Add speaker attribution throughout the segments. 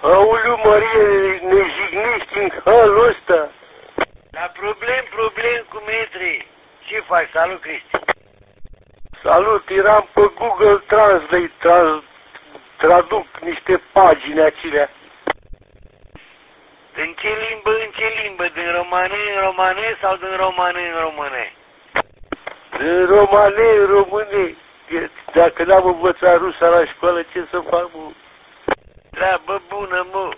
Speaker 1: Aoleu, Marie, ne jignești în halul ăsta?
Speaker 2: Dar problem cu metri. Ce faci? Salut, Cristi.
Speaker 1: Salut, eram pe Google Translate, traduc niște pagini acelea.
Speaker 2: În ce limbă? Din romane în romane sau din romane în române?
Speaker 1: În române. Dacă n-am învățat rusa la școală, ce să fac, mă?
Speaker 2: Treabă bună, mă.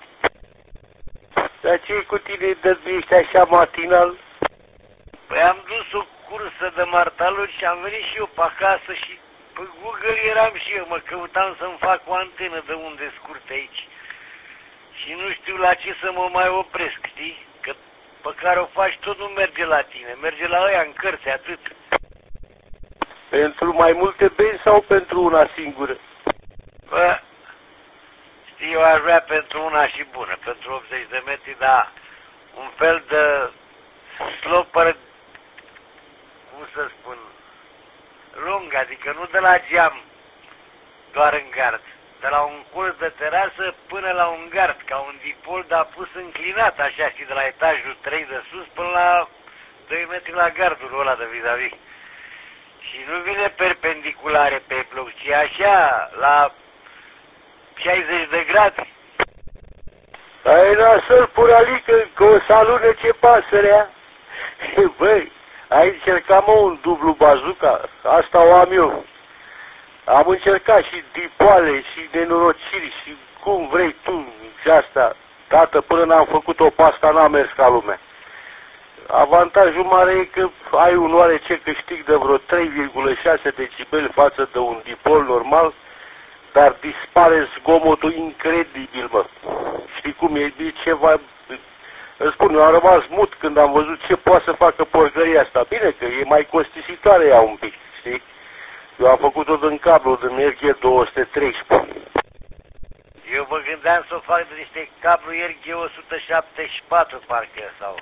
Speaker 1: Dar ce cu tine ești așa matinal?
Speaker 2: Păi am dus o cursă de martaluri și am venit și eu pe acasă și pe Google eram și eu, mă căutam să-mi fac o antenă de unde scurte aici. Și nu știu la ce să mă mai opresc, știi? Că pe care o faci tot nu merge la tine, merge la ăia în cărți, atât.
Speaker 1: Pentru mai multe benzi sau pentru una singură?
Speaker 2: Bă, știi, eu aș vrea pentru una și bună, pentru 80 de metri, dar un fel de slopper, cum să spun, lung, adică nu de la geam doar în gard, de la un colț de terasă până la un gard, ca un dipol, dar pus înclinat, așa, și de la etajul 3 de sus până la 2 metri la gardul ăla de vis-a-vis. Și nu vine perpendiculare pe bloc, ci așa, la 60 de grade.
Speaker 1: Ai nasol, puralică, că o să alunece pasărea. Băi, ai încercat, mă, un dublu bazuca? Asta o am eu. Am încercat și dipoale și nenorociri și cum vrei tu și asta. Tată, până n-am făcut-o pasta, n-a mers ca lumea. Avantajul mare e că ai un oarece câștig de vreo 3,6 decibeli față de un dipol normal, dar dispare zgomotul incredibil, mă. Știi cum e ceva... Îți spun, eu am rămas mut când am văzut ce poate să facă porcăria asta. Bine că e mai costisitoare ea un pic, știi? Eu am făcut-o din cablu, din RG213.
Speaker 2: Eu mă gândeam să o fac de niște cablu RG174, parcă, sau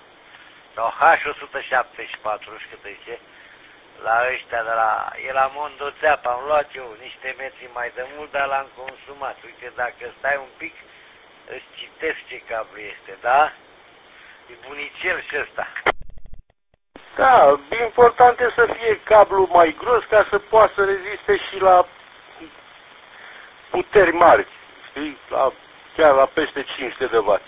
Speaker 2: H174, nu știu cât zice, la ăștia de la... E la Mondoțeapă, am luat eu niște metri mai de mult, dar l-am consumat. Uite, dacă stai un pic, îți citesc ce cablu este, da? E bunicel și ăsta.
Speaker 1: Da, important e să fie cablu mai gros ca să poată să reziste și la puteri mari, știi? Chiar la peste 500 de W.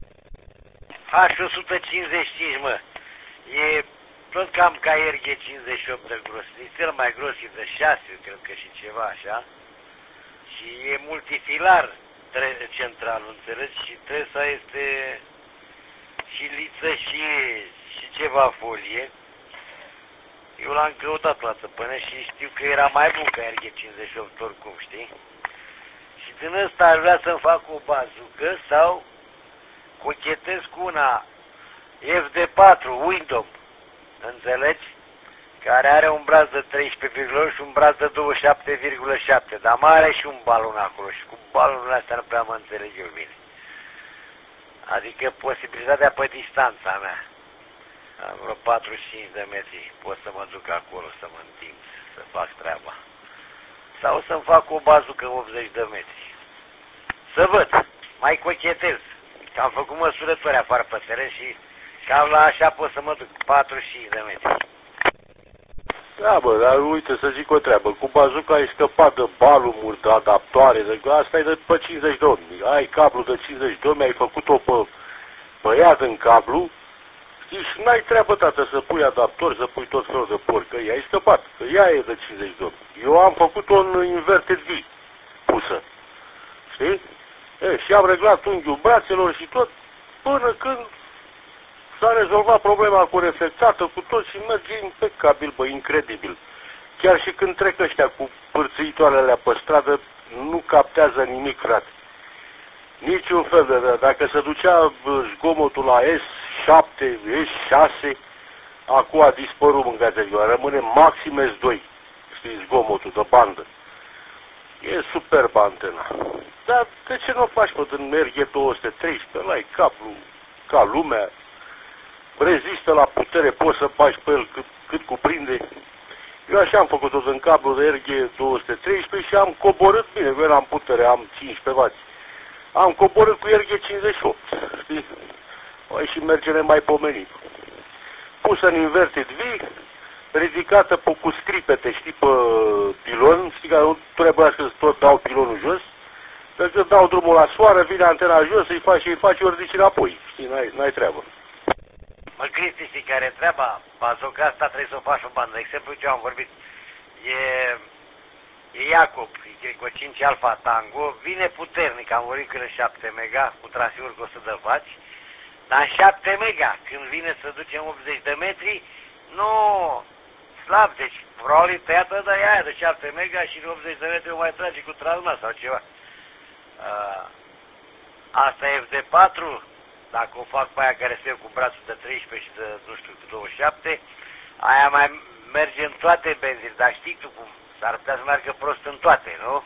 Speaker 2: H155, mă. E tot cam ca RG58 de gros. E cel mai gros, e de 6, cred că și ceva așa. Și e multifilar central, înțelegi? Și tresa este și liță și ceva folie. Eu l-am căutat la țăpână și știu că era mai bun ca RG58 oricum, știi? Și din ăsta aș vrea să-mi fac o bazucă sau cochetez cu una FD4 Windom, înțelegi? Care are un braț de 13,8 și un braț de 27,7, dar mai are și un balon acolo și cu balonul astea nu prea mă înțeleg eu bine. Adică posibilitatea pe distanța mea. Am vreo 45 de metri, pot să mă duc acolo, să mă întind, să fac treaba. Sau să-mi fac o bazucă 80 de metri. Să văd, mai cochetez. Am făcut măsurători afară pe teren și cam la așa pot să mă duc, 45 de metri.
Speaker 1: Da, bă, dar uite, să zic o treabă. Cu bazuca ai scăpat de balumuri, de adaptoare, de... Asta e de pe 50 de ohmi. Ai cablu de 50 de ohmi, ai făcut-o pe iad în cablu, știi, și n-ai treabă, tată, să pui adaptor, să pui tot felul de porcări. Ai scăpat, că ea e de 50 de ohmi. Eu am făcut-o în inverted V pusă, știi? Și am reglat unghiul brațelor și tot, până când s-a rezolvat problema cu reflectată, cu tot și merge impecabil, bă, incredibil. Chiar și când trec ăștia cu pârțâitoarele alea pe stradă, nu captează nimic, frate. Niciun fel de... Dacă se ducea zgomotul la S7, S6, acum a dispărut, mâncați, rămâne maxim S2, știi, zgomotul de bandă. E superbă antena. Dar de ce nu o faci, mă, din RG213? Ăla-i cablu ca lumea, rezistă la putere, poți să faci pe el cât cuprinde. Eu așa am făcut-o din cablu de RG213 și am coborât bine, eu eram putere, am 15 W. Am coborât cu el G58, știi? Mai și merge nemaipomenit. Pusă în inverted V, ridicată cu scripete, știi, pe pilon, știi că nu trebuia să tot dau pilonul jos, decât dau drumul la soară, vine antena jos, îi faci, ori ridici înapoi, știi, n-ai treabă.
Speaker 2: Mă, Cristi, știi care e treaba? Bazoca asta trebuie să o faci în bandă. De exemplu, ce am vorbit, e Iacob, e cu 5 Alfa Tango, vine puternic, am vorbit că e 7 mega, cu trasiuri cu 100 de vaci, dar în 7 mega, când vine să ducem 80 de metri, nu, slab, deci probabil tăiată de aia de 7 mega și în 80 de metri o mai trage cu transma sau ceva. Asta e FD4, dacă o fac pe aia care se cu brațul de 13 și de, nu știu, 27, aia mai merge în toate benzile, dar știi tu cum, s-ar putea să meargă prost în toate, nu?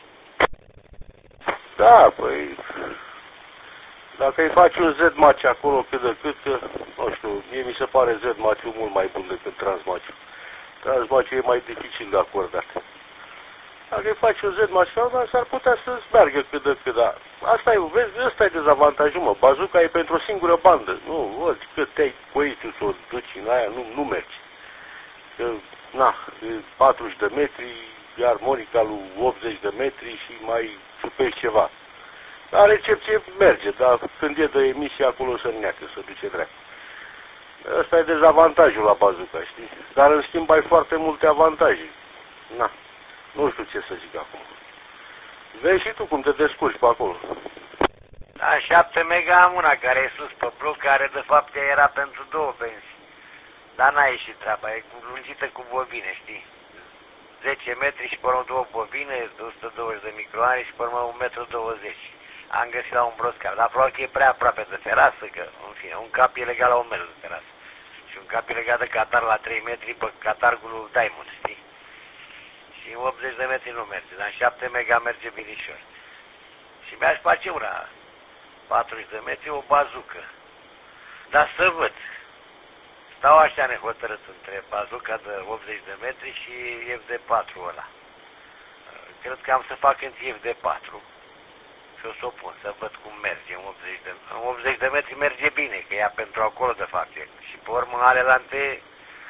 Speaker 1: Da, păi, dacă îi faci un Z-Match acolo cât de cât, nu știu, mie mi se pare Z-Match-ul mult mai bun decât Transmatch-ul. Transmatch-ul e mai dificil de acordat. Dacă îi faci un Z-Match, s-ar putea să-ți meargă cât de cât, dar asta e, vezi, ăsta e dezavantajul, mă. Bazuca e pentru o singură bandă. Nu, oricât te-ai coit să o duci în aia, nu mergi. Că, na, e 40 de metri, iar armonica lui 80 de metri și mai supești ceva. La recepție merge, dar când e de emisie acolo să neacă, să duce drept. Ăsta e dezavantajul la bazuca, știi? Dar în schimb ai foarte multe avantaje. Na, nu știu ce să zic acum. Vezi și tu cum te descurci pe acolo.
Speaker 2: Da, 7 mega am una care e sus pe bloc, care de fapt era pentru 2 benzi. Dar n-a ieșit treaba, e lungită cu bobine, știi? 10 metri și pe urmă 2 bobine, 120 de microani și pe urmă 1,20 m. Am găsit la un broscar, dar probabil că e prea aproape de terasă, că, în fine, un cap e legat la 1 metru de terasă. Și un cap e legat de catar la 3 metri pe catargul lui Diamond, știi? Și 80 de metri nu merge, dar în 7 mega merge binișor. Și mi-aș face una 40 de metri, o bazucă. Dar să văd. Stau așa nehotărât între bazuca de 80 de metri și FD4 ăla. Cred că am să fac întâi FD4 și o să o pun, să văd cum merge în 80 de metri merge bine, că ea pentru acolo de fapt e. Și pe urmă alelante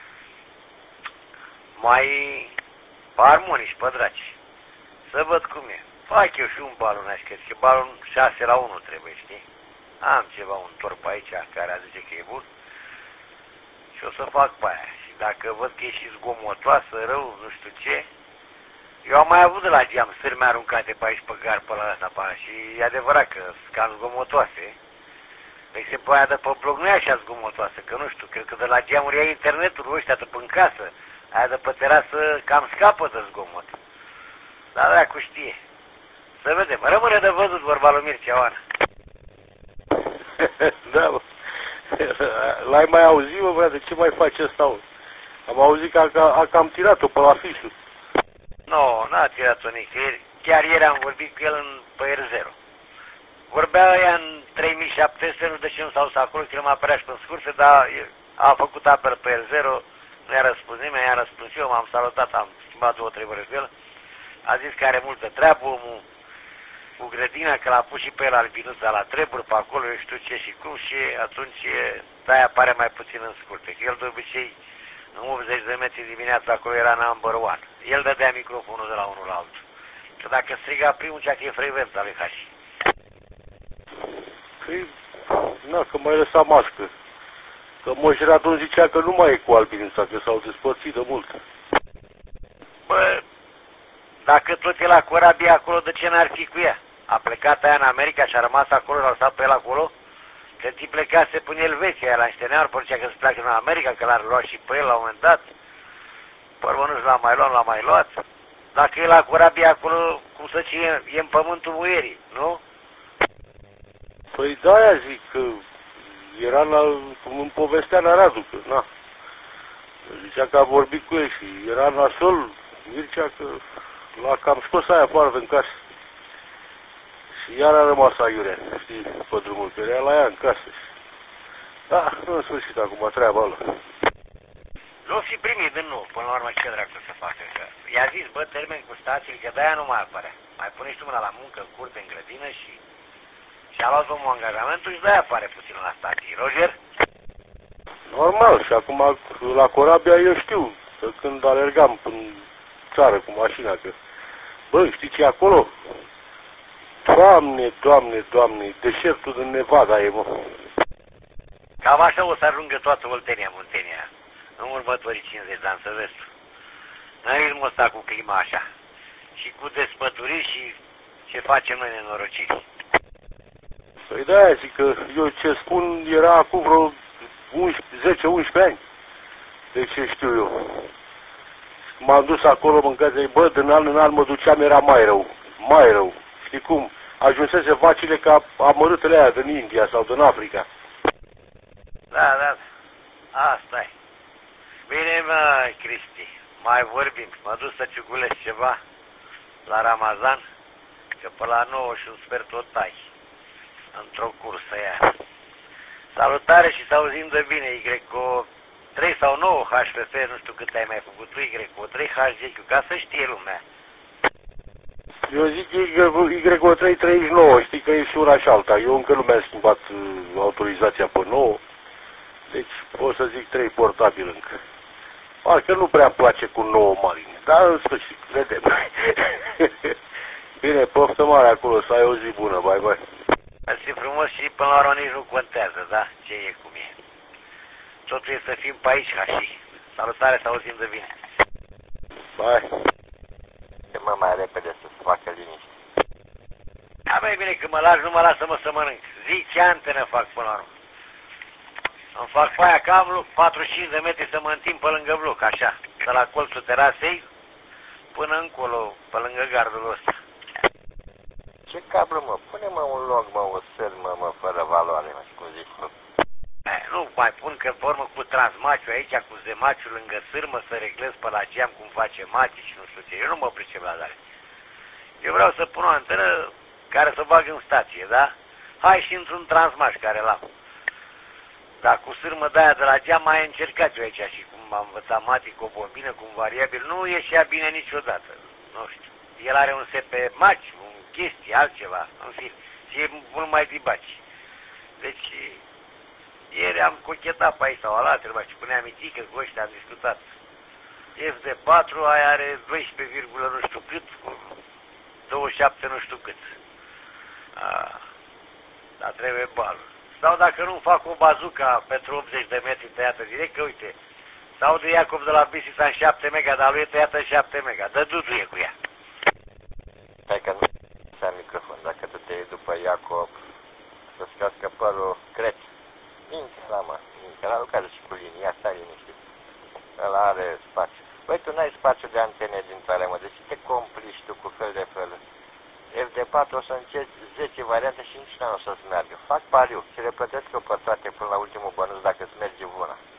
Speaker 2: mai armonici pe draci. Să văd cum e. Fac eu și un balon aici, cred că balon 6-1 trebuie, știi? Am ceva, un torp aici care zice că e bun. Și o să fac pe aia. Și dacă văd că e și zgomotoasă, rău, nu știu ce. Eu am mai avut de la geam sârme aruncate pe aici, pe gar, pe la asta, pe aia. Și e adevărat că sunt cam zgomotoase. De exemplu, aia de pe bloc nu e așa zgomotoasă, că nu știu, cred că de la geamuri ia internetul ăștia de pe casă. Aia de pe terasă cam scapă de zgomot. Dar dracu știe. Să vedem. Rămâne de văzut vorba lui Mircea Oana.
Speaker 1: Da, bă. L-ai mai auzit, mă, frate, ce mai face ăsta? Am auzit că a cam tirat-o pe la fișul.
Speaker 2: Nu, n-a tirat-o nicăieri. Chiar ieri am vorbit cu el pe R0. Vorbea ea în 3700, nu de ce nu s-a dus acolo, că el mă apărea și pe scurse, dar a făcut apel pe R0, nu i-a răspuns nimeni, i-a răspuns eu, m-am salutat, am schimbat 2-3 vorbe cu el. A zis că are multă treabă omul cu grădina, că l-a pus și pe el albinuța la treburi pe acolo, eu știu ce și cum, și atunci de-aia apare mai puțin în scurte. Că el de obicei în 80 de metri dimineața acolo era number one. El dădea microfonul de la unul la altul. Că dacă striga primul, cea că e frecvența lui Hași.
Speaker 1: Păi, na, că mai lăsa mască. Că Moș Radon zicea că nu mai e cu albinuța, că s-au despărțit de mult.
Speaker 2: Bă, dacă tot e la corabie acolo, de ce n-ar fi cu ea? A plecat aia în America și a rămas acolo, l-a lăsat pe el acolo? Că ți plecase până Elveția, la niște neori, părcea că se pleacă în America, că l-ar lua și pe el la un moment dat. Părmă nu l-a mai luat, l-a mai luat. Dacă e la corabie acolo, cum să zice, e în pământul muierii, nu?
Speaker 1: Păi de-aia zic că era cum îmi povestea la Radu, că na. Zicea că a vorbit cu el și era nasol, Mircea, că l-a cam scos aia afară în casă. Și iar a rămas aiurea, știi, pe drumul, că era la ea în casă. Da, în sfârșit acum treaba ăla.
Speaker 2: Nu fi primit din nou, până la urmă ce dracu să facă, că i-a zis, bă, termen cu stațiile, că de-aia nu mai apărea. Mai pune și tu mâna la muncă, în curte, în grădină și-a luat omul angajamentul și de-aia pare puțin la stație. Roger?
Speaker 1: Normal, și acum la corabia eu știu, că când alergam în țară cu mașina, că bă, știi ce e acolo? Doamne, Doamne, Doamne, deșertul din Nevada e, mă.
Speaker 2: Cam așa o să ajungă toată Oltenia, Muntenia, în următorii 50 de ani, să vezi. În ritmul ăsta cu clima așa. Și cu despăturiri și ce facem noi nenorociri.
Speaker 1: Păi de-aia zic că eu ce spun era acum vreo 10-11 ani. De ce știu eu. M-am dus acolo, mâncați, bă, din an în an mă duceam, era mai rău. Mai rău. Știi cum? Ajunsese vacile ca amărâtele aia din India sau din Africa.
Speaker 2: Da, da. Asta e. Bine, mă, Cristi. Mai vorbim. Mă duc să ciugulesc ceva la Ramazan, că pe la 9 și un sfert o tai. Într-o cursă ea. Salutare și să auzim de bine, YO 3 sau 9 HFF, nu știu cât ai mai făcut tu, YO 3 HGQ, ca să știe lumea.
Speaker 1: Eu zic YO 3 39, știi că e și una și alta. Eu încă nu mi-am schimbat autorizația pe 9, deci pot să zic 3 portabil încă. Parcă nu prea place cu 9 marine, dar în sfârșit, vedem. Bine, poftă mare acolo, să ai o zi bună, bye bye.
Speaker 2: Mersi frumos și până la urmă nici nu contează, da? Ce e cum e. Totul e să fim pe aici ca și. Salutare, să auzim de bine.
Speaker 1: Bye.
Speaker 3: Ce mă mai repede să se facă liniște.
Speaker 2: Da, mai bine, când mă lași, nu mă lasă-mă să mănânc. Zic ce antenă fac până la urmă. Îmi fac pe aia cam 45 de metri să mă întind pe lângă bloc, așa. De la colțul terasei până încolo, pe lângă gardul ăsta.
Speaker 3: Ce cablu, mă? Pune-mă un log, mă, o sârmă, mă, fără valoare, mă, cum zici, mă.
Speaker 2: Nu mai pun că formă cu transmaciu aici, cu zemaciu lângă sârmă, să reglez pe la geam cum face maci și nu știu ce. Eu nu mă pricep la dare. Eu vreau să pun o antenă care să bag în stație, da? Hai și într-un transmaș care l-am. Dar cu sârmă de aia de la geam mai încercat eu aici și cum am învățat Mati cu o bombină, cu un variabil, nu ieșea bine niciodată. Nu știu. El are un SP maci, un chestie, altceva, în fine. Și e mult mai dibaci. Deci, ieri am cochetat pe aici sau ala, trebuie și punea mitică, cu ăștia am discutat. FD4, aia are 12, nu știu cât, cu 27 nu știu cât. Dar trebuie balul. Sau dacă nu fac o bazuca pentru 80 de metri tăiată direct, că uite, sau de Iacov de la Bisița în 7 mega, dar lui e tăiată în 7 mega. Dă duduie cu ea.
Speaker 3: Stai că nu am microfon, dacă tu te iei după Iacob, să-ți cască părul creț. Minche la mă, minche, la lucrează și cu linii, ia stai liniștit. Ăla are spațiu. Băi, tu n-ai spațiu de antene din tale, mă, deci te complici tu cu fel de fel. FD4 o să încerci 10 variante și nici n-o să-ți meargă. Fac pariu și le plătesc eu pe toate până la ultimul bănuț dacă îți merge una.